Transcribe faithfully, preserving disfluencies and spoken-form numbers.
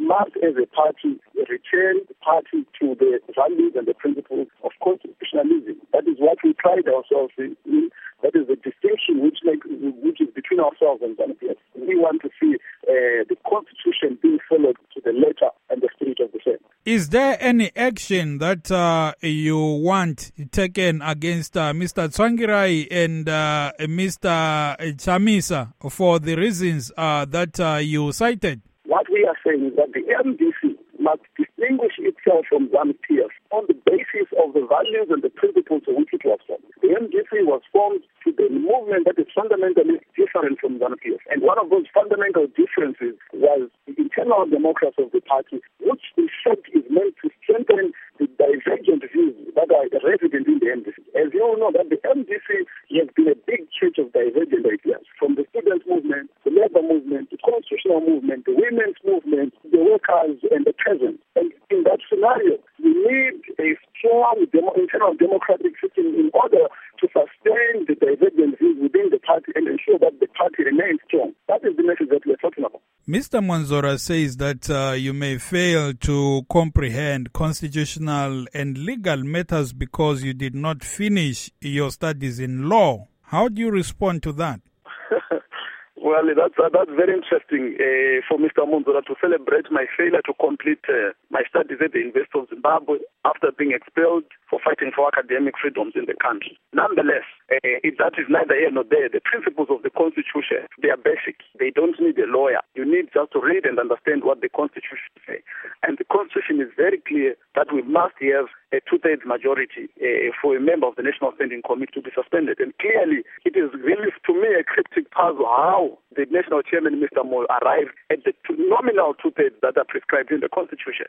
must, as a party, return the party to the values and the principles of constitutionalism. That is what we pride ourselves in. That is the distinction which, like, which is between ourselves and ZANU-P F. We want to see uh, the constitution being followed to the letter and the spirit of the same. Is there any action that uh, you want taken against uh, Mister Tsvangirai and uh, Mister Chamisa for the reasons uh, that uh, you cited? What we are saying is that the M D C must distinguish itself from ZANU-P F on the basis of the values and the principles of which it was formed. The M D C was formed to the movement that is fundamentally different from ZANU-P F. And one of those fundamental differences was the internal democracy of the party, which in fact is meant to strengthen the divergent views that are resident in the M D C. As you all know, that the M D C has been a big church of divergent ideas, from the student movement, the labor movement, the constitutional movement, the women's movement, the workers, and the peasants. And in that scenario, we need a strong demo- internal democratic system in order to sustain the divergent views within the party and ensure that the party remains strong. That is the message that we are talking about. Mister Mwanzora says that uh, you may fail to comprehend constitutional and legal matters because you did not finish your studies in law. How do you respond to that? Well, that's uh, that's very interesting uh, for Mister Mwanzora to celebrate my failure to complete uh, my studies at the University of Zimbabwe after being expelled for fighting for academic freedoms in the country. Nonetheless, uh, if that is neither here nor there, the principles of the Constitution, they are basic. They don't need a lawyer. You need just to read and understand what the Constitution says. And the Constitution is very clear that we must have a two-thirds majority uh, for a member of the National Standing Committee to be suspended. And clearly, it is really, to me, a cryptic puzzle how the National Chairman, Mister Moore, arrived at the two, nominal two-thirds that are prescribed in the Constitution.